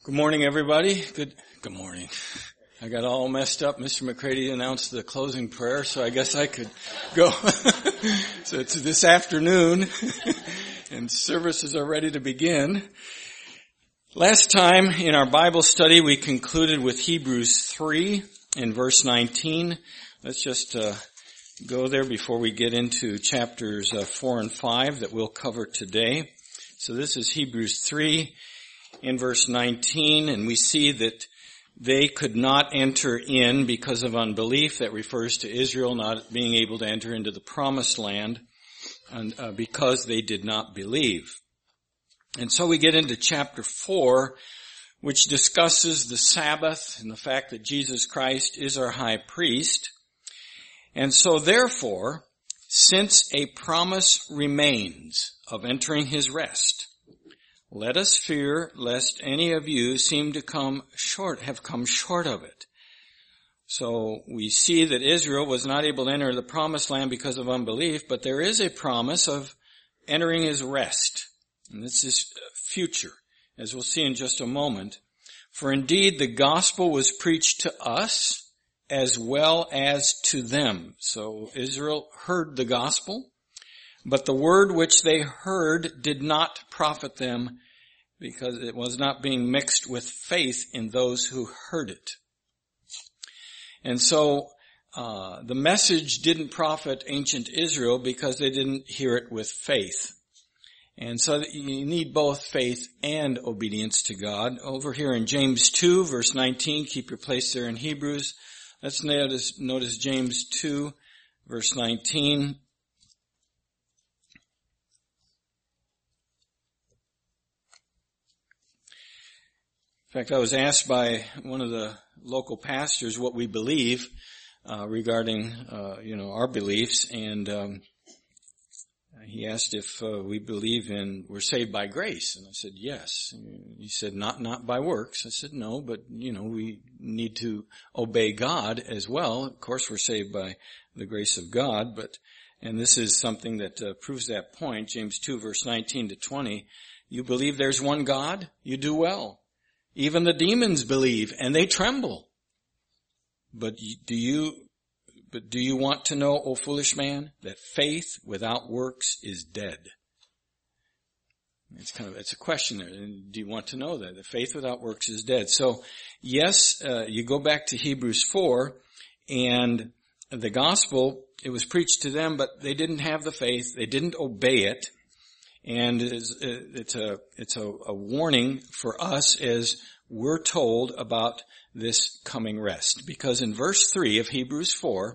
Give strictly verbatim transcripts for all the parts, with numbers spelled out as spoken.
Good morning, everybody. Good, good morning. I got all messed up. Mister McCready announced the closing prayer, so I guess I could go. So it's this afternoon, and services are ready to begin. Last time in our Bible study, we concluded with Hebrews three in verse nineteen. Let's just uh, go there before we get into chapters uh, four and five that we'll cover today. So this is Hebrews three. In verse nineteen, and we see that they could not enter in because of unbelief. That refers to Israel not being able to enter into the promised land and, uh, because they did not believe. And so we get into chapter four, which discusses the Sabbath and the fact that Jesus Christ is our high priest. And so therefore, since a promise remains of entering his rest, let us fear lest any of you seem to come short, have come short of it. So we see that Israel was not able to enter the promised land because of unbelief, but there is a promise of entering his rest. And this is future, as we'll see in just a moment. For indeed the gospel was preached to us as well as to them. So Israel heard the gospel, but the word which they heard did not profit them because it was not being mixed with faith in those who heard it. And so uh the message didn't profit ancient Israel because they didn't hear it with faith. And so you need both faith and obedience to God. Over here in James two, verse nineteen, keep your place there in Hebrews. Let's notice, notice James two, verse nineteen. In fact, I was asked by one of the local pastors what we believe uh, regarding, uh, you know, our beliefs, and um, he asked if uh, we believe in we're saved by grace, and I said yes. He said not not by works. I said no, but you know we need to obey God as well. Of course, we're saved by the grace of God, but and this is something that uh, proves that point. James two, verse nineteen to twenty. You believe there's one God? You do well. Even the demons believe and they tremble. But do you, but do you want to know, O foolish man, that faith without works is dead? It's kind of, it's a question there. Do you want to know that? That faith without works is dead. So yes, uh, you go back to Hebrews four and the gospel, it was preached to them, but they didn't have the faith. They didn't obey it. And it's, it's a, it's a, a warning for us as we're told about this coming rest. Because in verse three of Hebrews four,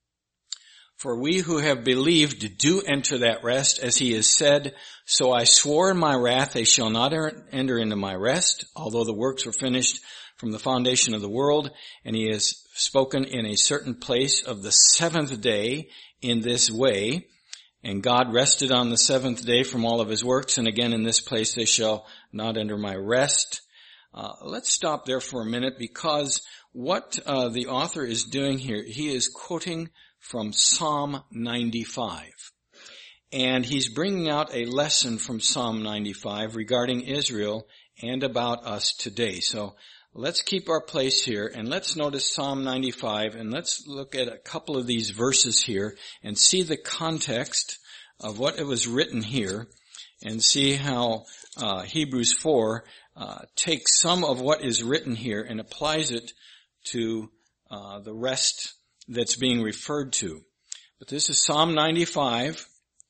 for we who have believed do enter that rest, as he has said, so I swore in my wrath they shall not enter into my rest, although the works were finished from the foundation of the world. And he has spoken in a certain place of the seventh day in this way. And God rested on the seventh day from all of his works, and again in this place they shall not enter my rest. Uh, let's stop there for a minute, because what uh, the author is doing here, he is quoting from Psalm ninety-five. And he's bringing out a lesson from Psalm ninety-five regarding Israel and about us today. So let's keep our place here, and let's notice Psalm ninety-five, and let's look at a couple of these verses here and see the context of what it was written here, and see how uh, Hebrews four uh, takes some of what is written here and applies it to uh, the rest that's being referred to. But this is Psalm ninety-five,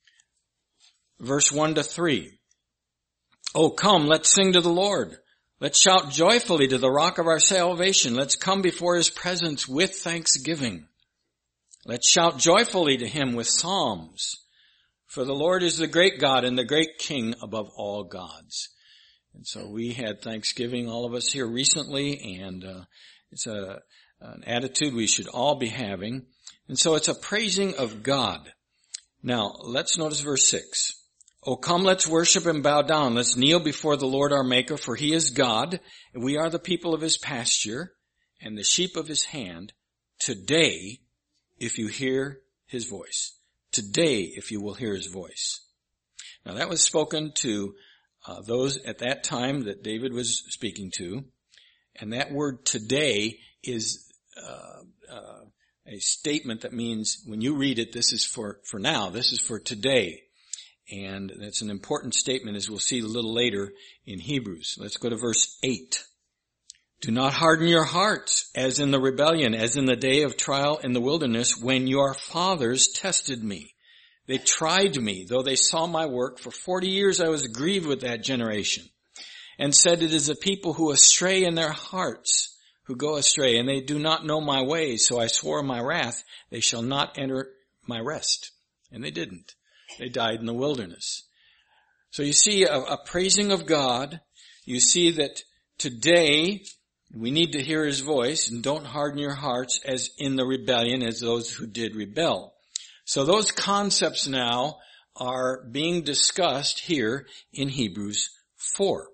verse one to three. Oh, come, let's sing to the Lord. Let's shout joyfully to the rock of our salvation. Let's come before his presence with thanksgiving. Let's shout joyfully to him with psalms. For the Lord is the great God and the great King above all gods. And so we had Thanksgiving, all of us here recently, and uh, it's a, an attitude we should all be having. And so it's a praising of God. Now, let's notice verse six. Oh, come, let's worship and bow down. Let's kneel before the Lord our Maker, for he is God, and we are the people of his pasture and the sheep of his hand. Today, if you hear his voice. Today, if you will hear his voice. Now, that was spoken to uh, those at that time that David was speaking to. And that word today is uh, uh, a statement that means when you read it, this is for, for now, this is for today. And that's an important statement, as we'll see a little later in Hebrews. Let's go to verse eight. Do not harden your hearts as in the rebellion, as in the day of trial in the wilderness, when your fathers tested me. They tried me, though they saw my work. For forty years I was grieved with that generation, and said, it is a people who astray in their hearts, who go astray, and they do not know my ways. So I swore in my wrath, they shall not enter my rest. And they didn't. They died in the wilderness. So you see a, a praising of God. You see that today we need to hear his voice, and don't harden your hearts as in the rebellion, as those who did rebel. So those concepts now are being discussed here in Hebrews four.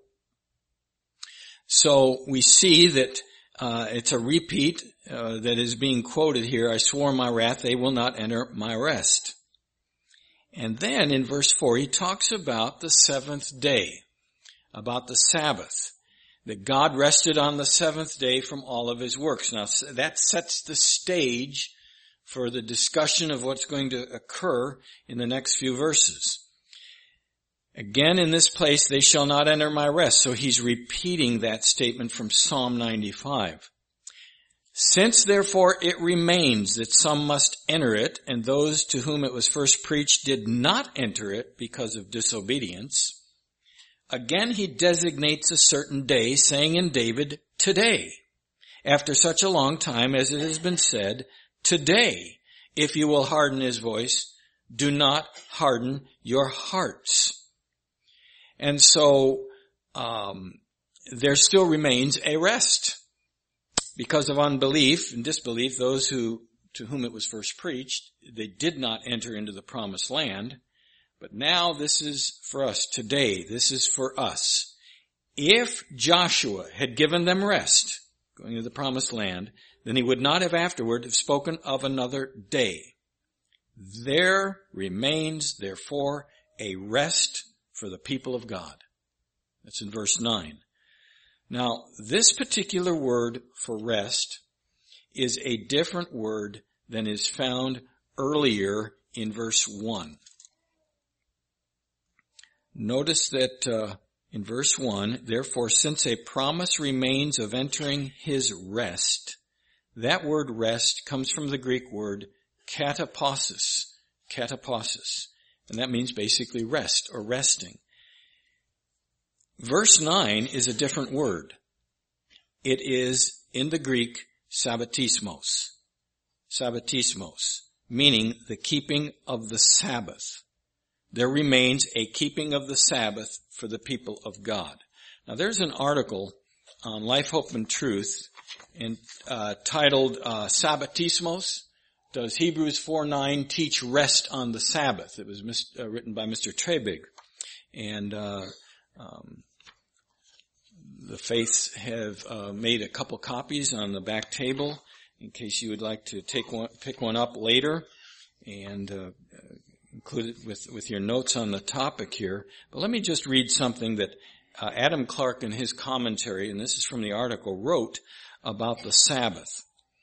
So we see that uh, it's a repeat uh, that is being quoted here. I swore in my wrath, they will not enter my rest. And then in verse four, he talks about the seventh day, about the Sabbath, that God rested on the seventh day from all of his works. Now that sets the stage for the discussion of what's going to occur in the next few verses. Again, in this place, they shall not enter my rest. So he's repeating that statement from Psalm ninety-five. Since therefore it remains that some must enter it, and those to whom it was first preached did not enter it because of disobedience, again he designates a certain day, saying in David, today, after such a long time as it has been said, today, if you will harden his voice, do not harden your hearts. And so um, there still remains a rest. Because of unbelief and disbelief, those who to whom it was first preached, they did not enter into the promised land. But now this is for us today. This is for us. If Joshua had given them rest, going to the promised land, then he would not have afterward have spoken of another day. There remains, therefore, a rest for the people of God. That's in verse nine. Now, this particular word for rest is a different word than is found earlier in verse one. Notice that uh, in verse one, therefore, since a promise remains of entering his rest, that word rest comes from the Greek word kataposis, kataposis, and that means basically rest or resting. Verse nine is a different word. It is, in the Greek, sabbatismos. Sabbatismos, meaning the keeping of the Sabbath. There remains a keeping of the Sabbath for the people of God. Now there's an article on Life, Hope, and Truth in, uh, titled uh, Sabbatismos. Does Hebrews four nine teach rest on the Sabbath? It was mis- uh, written by Mister Trebig. And uh, um, the Faiths have uh, made a couple copies on the back table in case you would like to take one, pick one up later and uh, include it with, with your notes on the topic here. But let me just read something that uh, Adam Clarke in his commentary, and this is from the article, wrote about the Sabbath.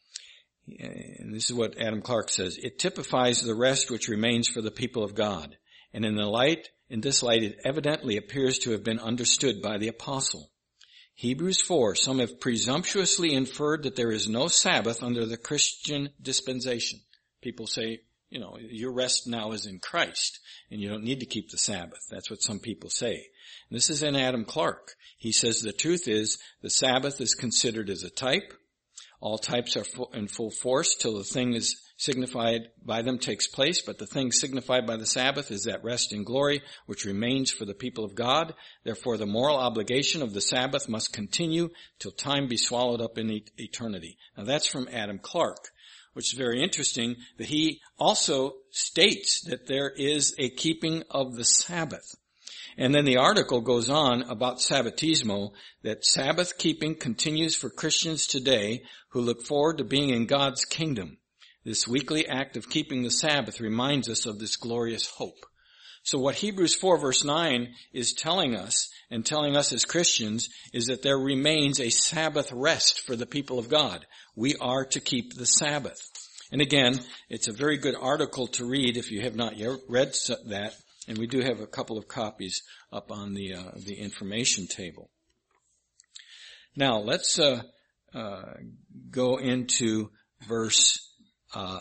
And this is what Adam Clarke says. It typifies the rest which remains for the people of God. And in the light, in this light, it evidently appears to have been understood by the apostle. Hebrews four, some have presumptuously inferred that there is no Sabbath under the Christian dispensation. People say, you know, your rest now is in Christ, and you don't need to keep the Sabbath. That's what some people say. And this is in Adam Clarke. He says the truth is the Sabbath is considered as a type. All types are in full force till the thing is signified by them takes place, but the thing signified by the Sabbath is that rest in glory which remains for the people of God. Therefore the moral obligation of the Sabbath must continue till time be swallowed up in eternity. Now that's from Adam Clarke, which is very interesting that he also states that there is a keeping of the Sabbath. And then the article goes on about Sabbatismo, that Sabbath keeping continues for Christians today who look forward to being in God's kingdom. This weekly act of keeping the Sabbath reminds us of this glorious hope. So what Hebrews four verse nine is telling us, and telling us as Christians is that there remains a Sabbath rest for the people of God. We are to keep the Sabbath. And again, it's a very good article to read if you have not yet read that, and we do have a couple of copies up on the uh, the information table. Now, let's uh, uh, go into verse uh,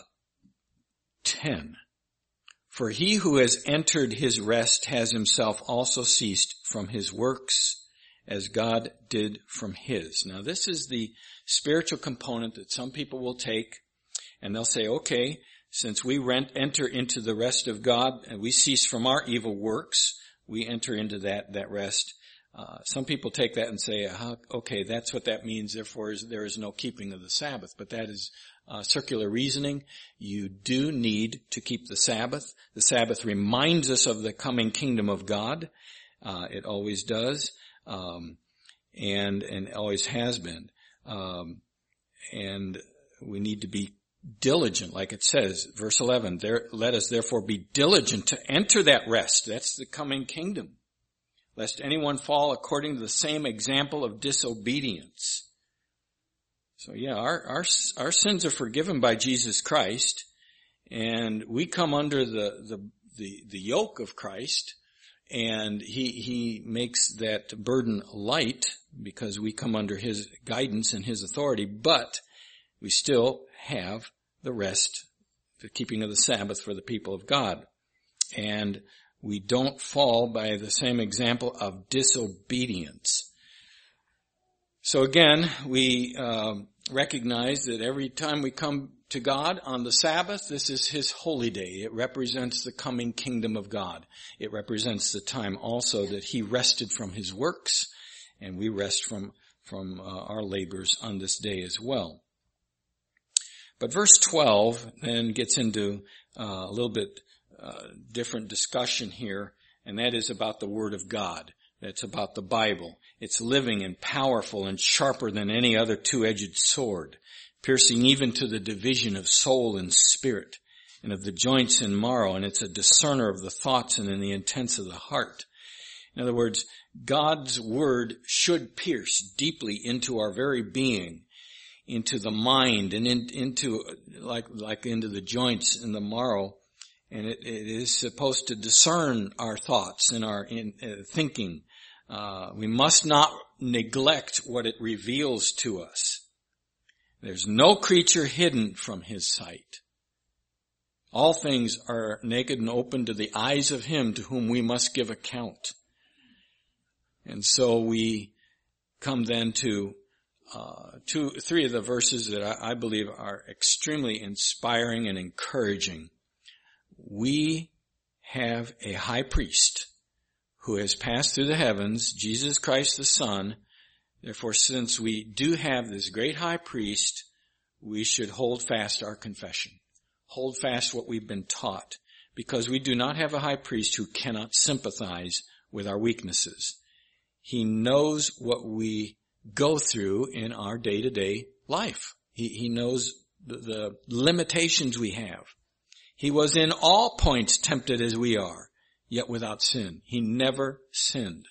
ten. For he who has entered his rest has himself also ceased from his works, as God did from his. Now, this is the spiritual component that some people will take, and they'll say, okay, since we rent, enter into the rest of God and we cease from our evil works, we enter into that, that rest. Uh, some people take that and say, uh, okay, that's what that means, therefore is, there is no keeping of the Sabbath. But that is uh, circular reasoning. You do need to keep the Sabbath. The Sabbath reminds us of the coming kingdom of God. Uh, it always does, um, and and always has been. Um, and we need to be diligent, like it says, verse eleven, there, let us therefore be diligent to enter that rest. That's the coming kingdom. Lest anyone fall according to the same example of disobedience. So yeah, our, our, our sins are forgiven by Jesus Christ, and we come under the, the, the, the yoke of Christ, and he, he makes that burden light because we come under his guidance and his authority, but we still have the rest, the keeping of the Sabbath for the people of God. And we don't fall by the same example of disobedience. So again, we uh, recognize that every time we come to God on the Sabbath, this is his holy day. It represents the coming kingdom of God. It represents the time also that he rested from his works, and we rest from, from uh, our labors on this day as well. But verse twelve then gets into uh, a little bit uh, different discussion here, and that is about the Word of God. That's about the Bible. It's living and powerful and sharper than any other two-edged sword, piercing even to the division of soul and spirit, and of the joints and marrow, and it's a discerner of the thoughts and in the intents of the heart. In other words, God's Word should pierce deeply into our very being, into the mind, and in, into like like into the joints and the marrow, and it, it is supposed to discern our thoughts and our in, uh, thinking. Uh, we must not neglect what it reveals to us. There's no creature hidden from his sight. All things are naked and open to the eyes of him to whom we must give account. And so we come then to Uh, two, three of the verses that I, I believe are extremely inspiring and encouraging. We have a high priest who has passed through the heavens, Jesus Christ the Son. Therefore, since we do have this great high priest, we should hold fast our confession. Hold fast what we've been taught, because we do not have a high priest who cannot sympathize with our weaknesses. He knows what we go through in our day-to-day life. He, he knows the, the limitations we have. He was in all points tempted as we are, yet without sin. He never sinned.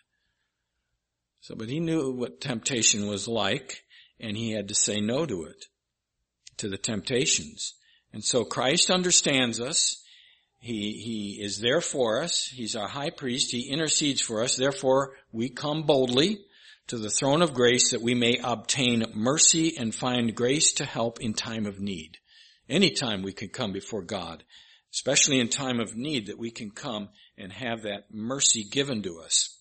So, but he knew what temptation was like, and he had to say no to it, to the temptations. And so Christ understands us. He, he is there for us. He's our high priest. He intercedes for us. Therefore, we come boldly to the throne of grace that we may obtain mercy and find grace to help in time of need. Anytime we can come before God, especially in time of need, that we can come and have that mercy given to us.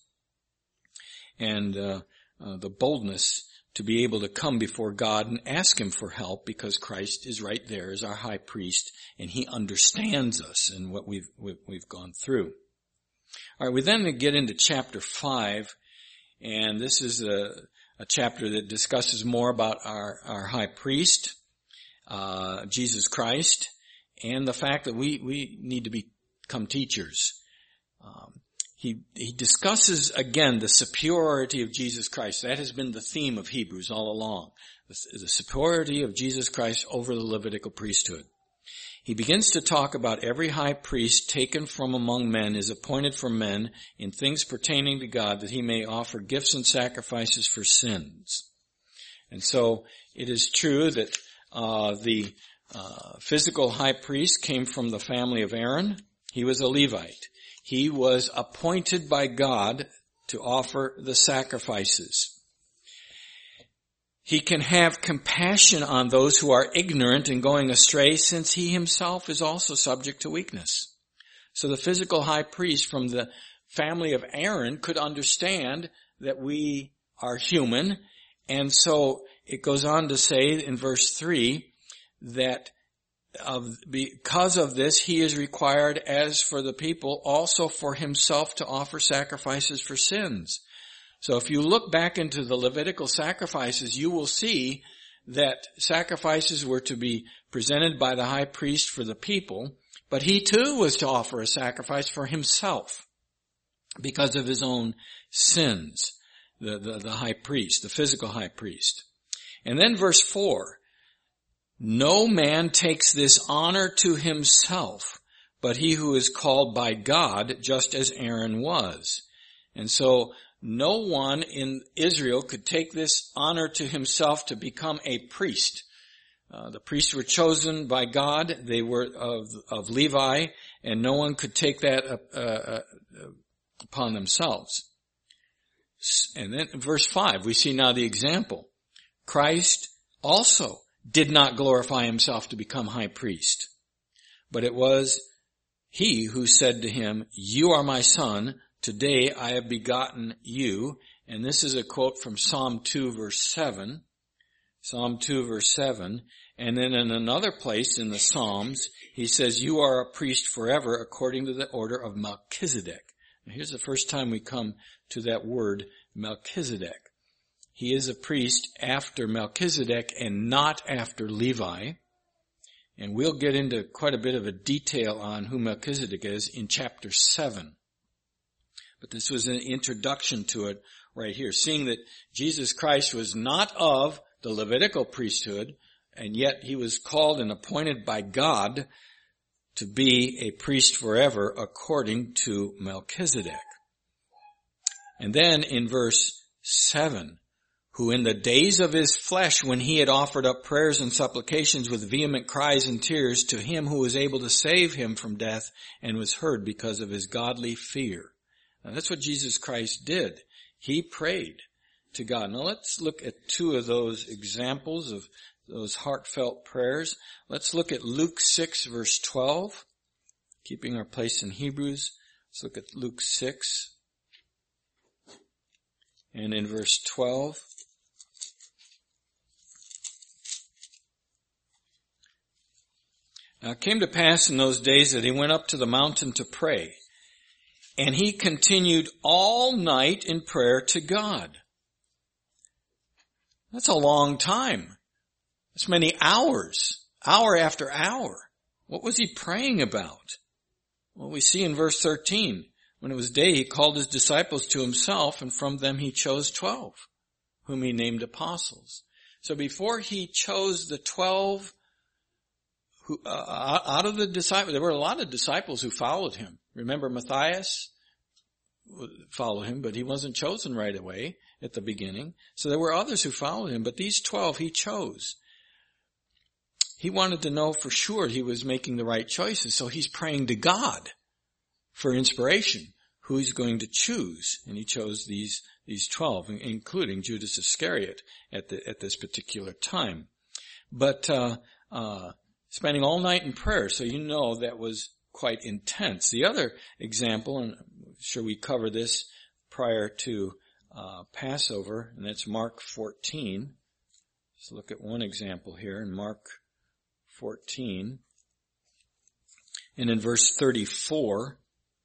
And uh, uh, the boldness to be able to come before God and ask him for help, because Christ is right there as our high priest, and he understands us and what we've, we've gone through. All right, we then get into chapter five. And this is a, a chapter that discusses more about our, our high priest, uh, Jesus Christ, and the fact that we, we need to become teachers. Um, he, he discusses again the superiority of Jesus Christ. That has been the theme of Hebrews all along. The, the superiority of Jesus Christ over the Levitical priesthood. he begins to talk about every high priest taken from among men is appointed for men in things pertaining to God, that he may offer gifts and sacrifices for sins. And so it is true that uh, the uh, physical high priest came from the family of Aaron. He was a Levite. He was appointed by God to offer the sacrifices. He can have compassion on those who are ignorant and going astray, since he himself is also subject to weakness. So the physical high priest from the family of Aaron could understand that we are human. And so it goes on to say in verse three that of, because of this, he is required, as for the people, also for himself to offer sacrifices for sins. So if you look back into the Levitical sacrifices, you will see that sacrifices were to be presented by the high priest for the people, but he too was to offer a sacrifice for himself because of his own sins, the, the, the high priest, the physical high priest. And then verse four, no man takes this honor to himself, but he who is called by God, just as Aaron was. And so no one in Israel could take this honor to himself to become a priest. Uh, the priests were chosen by God. They were of, of Levi, and no one could take that uh, uh, upon themselves. And then in verse five, we see now the example. Christ also did not glorify himself to become high priest, but it was he who said to him, "You are my son. Today I have begotten you." And this is a quote from Psalm two verse seven. Psalm two verse seven. And then in another place in the Psalms, he says, "You are a priest forever according to the order of Melchizedek." Now here's the first time we come to that word Melchizedek. He is a priest after Melchizedek and not after Levi. And we'll get into quite a bit of a detail on who Melchizedek is in chapter seven. But this was an introduction to it right here, seeing that Jesus Christ was not of the Levitical priesthood, and yet he was called and appointed by God to be a priest forever according to Melchizedek. And then in verse seven, who in the days of his flesh, when he had offered up prayers and supplications with vehement cries and tears to him who was able to save him from death, and was heard because of his godly fear. Now that's what Jesus Christ did. He prayed to God. Now let's look at two of those examples of those heartfelt prayers. Let's look at Luke six verse twelve. Keeping our place in Hebrews, let's look at Luke six. And in verse twelve, now it came to pass in those days that he went up to the mountain to pray, and he continued all night in prayer to God. That's a long time. That's many hours, hour after hour. What was he praying about? Well, we see in verse thirteen, when it was day, he called his disciples to himself, and from them he chose twelve, whom he named apostles. So before he chose the twelve, who, uh, out of the disciples, there were a lot of disciples who followed him. Remember Matthias followed him, but he wasn't chosen right away at the beginning. So there were others who followed him, but these twelve he chose. He wanted to know for sure he was making the right choices, so he's praying to God for inspiration, who he's going to choose. And he chose these, these twelve, including Judas Iscariot at the, at this particular time. But, uh, uh, spending all night in prayer, so you know that was quite intense. The other example, and I'm sure we cover this prior to, uh, Passover, and that's Mark fourteen. Let's look at one example here in Mark fourteen. And in verse thirty-four,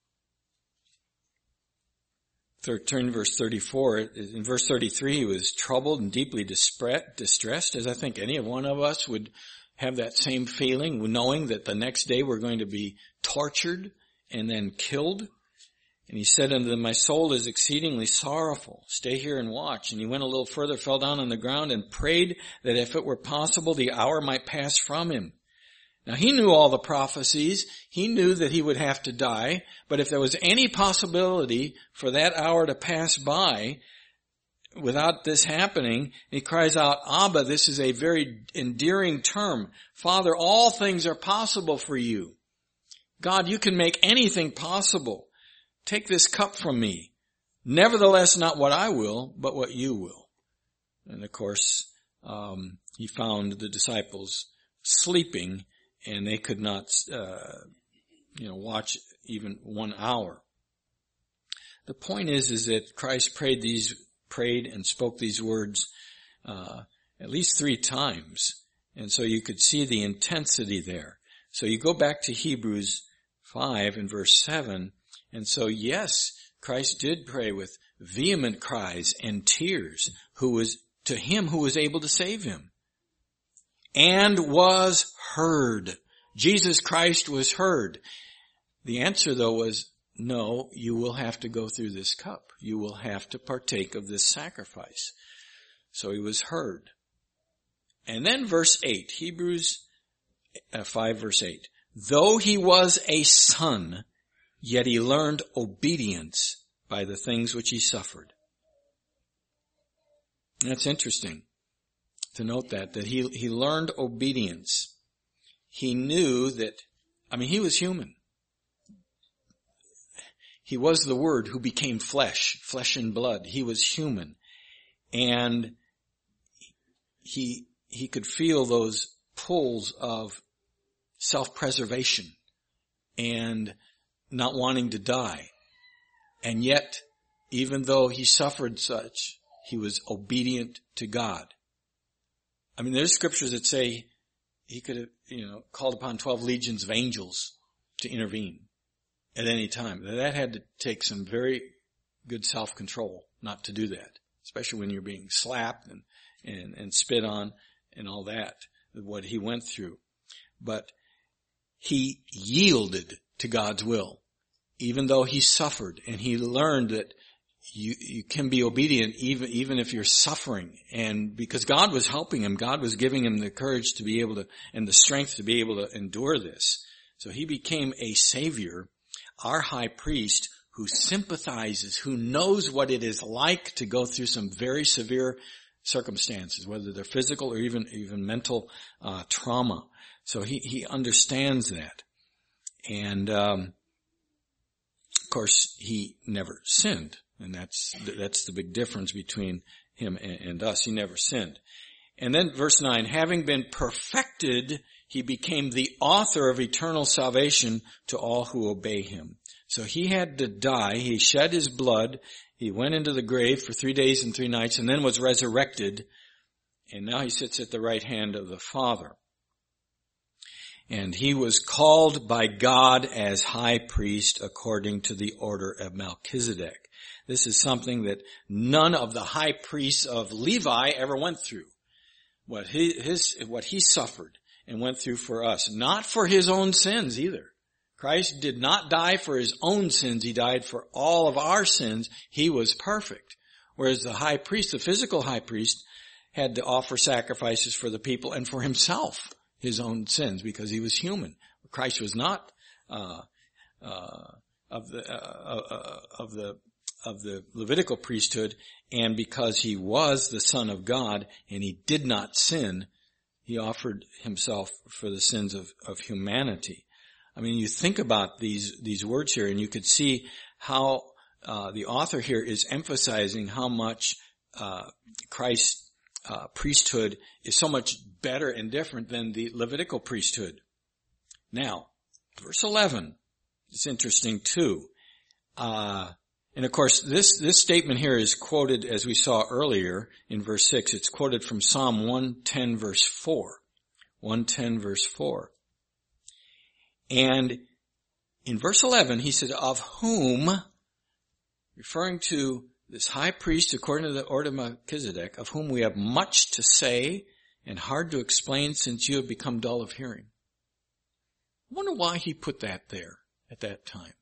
Third, turn to verse thirty-four. In verse thirty-three, he was troubled and deeply distressed, as I think any one of us would have that same feeling, knowing that the next day we're going to be tortured and then killed. And he said unto them, "My soul is exceedingly sorrowful. Stay here and watch." And he went a little further, fell down on the ground, and prayed that if it were possible, the hour might pass from him. Now he knew all the prophecies. He knew that he would have to die. But if there was any possibility for that hour to pass by without this happening, he cries out, Abba. This is a very endearing term. Father, all things are possible for you. God, you can make anything possible. Take this cup from me. Nevertheless, not what I will, but what you will. And of course, um, he found the disciples sleeping, and they could not, uh, you know, watch even one hour. The point is, is that Christ prayed these, prayed and spoke these words, uh, at least three times. And so you could see the intensity there. So you go back to Hebrews five and verse seven. And so yes, Christ did pray with vehement cries and tears, who was, to him who was able to save him. And was heard. Jesus Christ was heard. The answer though was, no, you will have to go through this cup. You will have to partake of this sacrifice. So he was heard. And then verse eight, Hebrews five verse eight. Though he was a son, yet he learned obedience by the things which he suffered. That's interesting to note that, that he, he learned obedience. He knew that, I mean, he was human. He was the Word who became flesh, flesh and blood. He was human. And he, he could feel those pulls of self-preservation and not wanting to die. And yet, even though he suffered such, he was obedient to God. I mean, there's scriptures that say he could have, you know, called upon twelve legions of angels to intervene at any time. That had to take some very good self-control not to do that, especially when you're being slapped and, and, and spit on and all that, what he went through. But he yielded to God's will, even though he suffered, and he learned that you, you can be obedient even, even if you're suffering. And because God was helping him, God was giving him the courage to be able to, and the strength to be able to endure this. So he became a savior, our high priest, who sympathizes, who knows what it is like to go through some very severe circumstances, whether they're physical or even, even mental, uh, trauma. So he, he understands that. And, um, of course, he never sinned. And that's, that's the big difference between him and, and us. He never sinned. And then verse nine, having been perfected, he became the author of eternal salvation to all who obey him. So he had to die. He shed his blood. He went into the grave for three days and three nights and then was resurrected. And now he sits at the right hand of the Father. And he was called by God as high priest according to the order of Melchizedek. This is something that none of the high priests of Levi ever went through. What he, his, what he suffered and went through for us. Not for his own sins either. Christ did not die for his own sins. He died for all of our sins. He was perfect. Whereas the high priest, the physical high priest, had to offer sacrifices for the people and for himself, his own sins, because he was human. Christ was not uh, uh, of the uh, uh, of the of the Levitical priesthood, and because he was the Son of God and he did not sin, he offered himself for the sins of, of humanity. I mean, you think about these these words here, and you could see how uh, the author here is emphasizing how much uh, Christ's uh, priesthood is so much better and different than the Levitical priesthood. Now, verse eleven, it's interesting too. Uh, and of course, this, this statement here is quoted, as we saw earlier in verse six, it's quoted from Psalm one ten verse four. one ten verse four. And in verse eleven, he said, of whom, referring to this high priest according to the order of Melchizedek, of whom we have much to say and hard to explain since you have become dull of hearing. I wonder why he put that there at that time.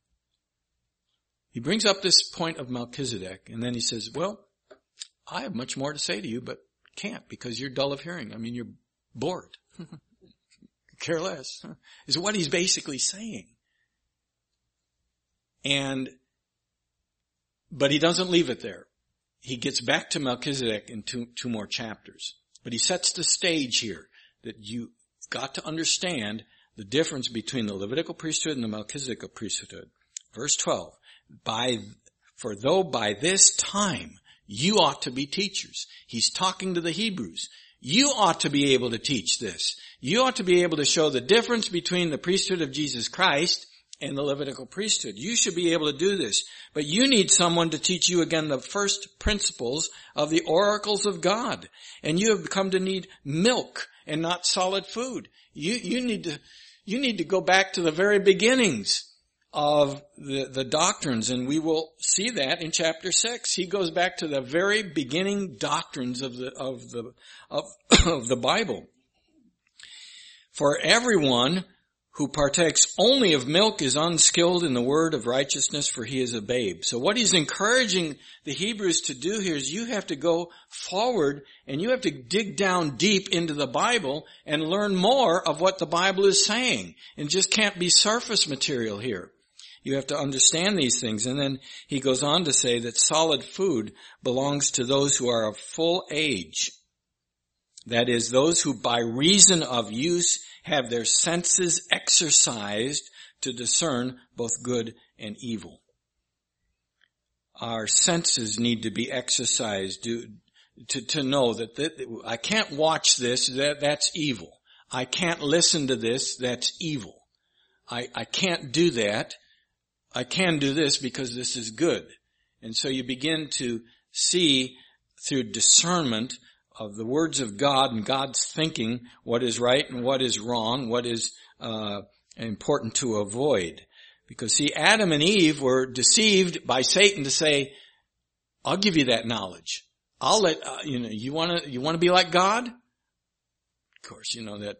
He brings up this point of Melchizedek, and then he says, well, I have much more to say to you, but can't because you're dull of hearing. I mean, you're bored. care less, is what he's basically saying. And, but he doesn't leave it there. He gets back to Melchizedek in two, two more chapters. But he sets the stage here that you've got to understand the difference between the Levitical priesthood and the Melchizedek priesthood. Verse twelve, by, for though by this time you ought to be teachers. He's talking to the Hebrews. You ought to be able to teach this. You ought to be able to show the difference between the priesthood of Jesus Christ and the Levitical priesthood. You should be able to do this. But you need someone to teach you again the first principles of the oracles of God. And you have come to need milk and not solid food. You, you need to, you need to go back to the very beginnings of the, the doctrines, and we will see that in chapter six. He goes back to the very beginning doctrines of the, of the, of, of the Bible. For everyone who partakes only of milk is unskilled in the word of righteousness, for he is a babe. So what he's encouraging the Hebrews to do here is you have to go forward and you have to dig down deep into the Bible and learn more of what the Bible is saying. It just can't be surface material here. You have to understand these things. And then he goes on to say that solid food belongs to those who are of full age. That is, those who by reason of use have their senses exercised to discern both good and evil. Our senses need to be exercised to, to, to know that, that I can't watch this, that, that's evil. I can't listen to this, that's evil. I, I can't do that. I can do this because this is good. And so you begin to see through discernment of the words of God and God's thinking what is right and what is wrong, what is uh important to avoid. Because see, Adam and Eve were deceived by Satan to say, I'll give you that knowledge. I'll let, uh, you know, you want to, you want to be like God? Of course, you know, that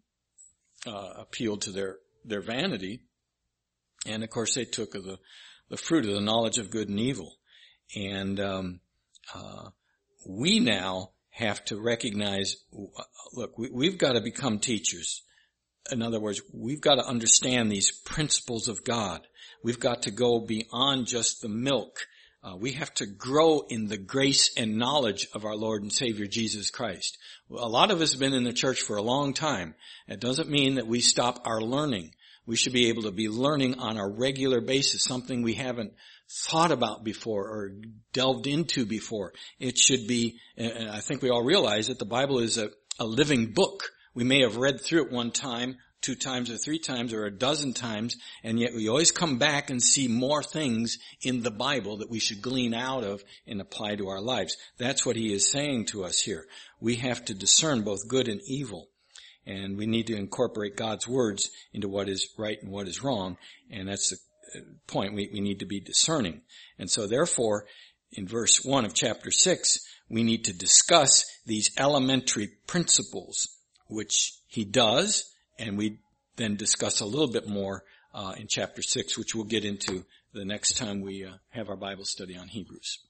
uh appealed to their, their vanity. And of course they took of the, the fruit of the knowledge of good and evil. And um uh we now have to recognize, look, we, we've got to become teachers. In other words, we've got to understand these principles of God. We've got to go beyond just the milk. Uh, we have to grow in the grace and knowledge of our Lord and Savior Jesus Christ. Well, a lot of us have been in the church for a long time. It doesn't mean that we stop our learning. We should be able to be learning on a regular basis, something we haven't thought about before or delved into before. It should be, and I think we all realize that the Bible is a, a living book. We may have read through it one time, two times or three times or a dozen times, and yet we always come back and see more things in the Bible that we should glean out of and apply to our lives. That's what he is saying to us here. We have to discern both good and evil. And we need to incorporate God's words into what is right and what is wrong. And that's the point. We, we need to be discerning. And so therefore, in verse one of chapter six, we need to discuss these elementary principles, which he does. And we then discuss a little bit more uh, in chapter six, which we'll get into the next time we uh, have our Bible study on Hebrews.